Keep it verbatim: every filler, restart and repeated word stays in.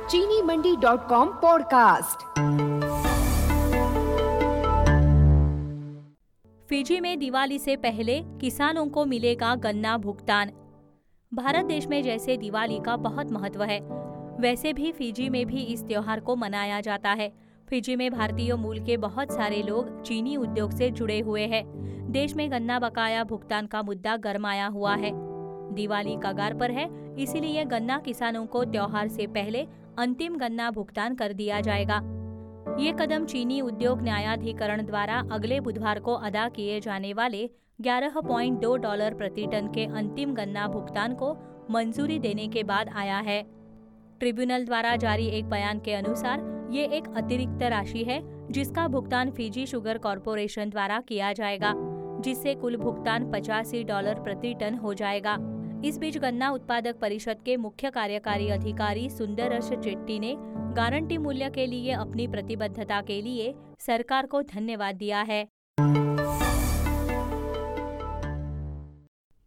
चीनी Mandi dot com podcast. Fiji में दिवाली से पहले किसानों को मिलेगा गन्ना भुगतान। भारत देश में जैसे दिवाली का बहुत महत्व है, वैसे भी फिजी में भी इस त्योहार को मनाया जाता है। फिजी में भारतीय मूल के बहुत सारे लोग चीनी उद्योग से जुड़े हुए हैं। देश में गन्ना बकाया भुगतान का मुद्दा गरमाया हुआ है। दिवाली कगार पर है, इसीलिए गन्ना किसानों को त्योहार से पहले अंतिम गन्ना भुगतान कर दिया जाएगा। ये कदम चीनी उद्योग न्यायाधिकरण द्वारा अगले बुधवार को अदा किए जाने वाले ग्यारह पॉइंट दो डॉलर प्रति टन के अंतिम गन्ना भुगतान को मंजूरी देने के बाद आया है। ट्रिब्यूनल द्वारा जारी एक बयान के अनुसार ये एक अतिरिक्त राशि है जिसका भुगतान फिजी शुगर कॉरपोरेशन द्वारा किया जाएगा, जिससे कुल भुगतान पचासी डॉलर प्रति टन हो जाएगा। इस बीच गन्ना उत्पादक परिषद के मुख्य कार्यकारी अधिकारी सुंदरश चेट्टी ने गारंटी मूल्य के लिए अपनी प्रतिबद्धता के लिए सरकार को धन्यवाद दिया है।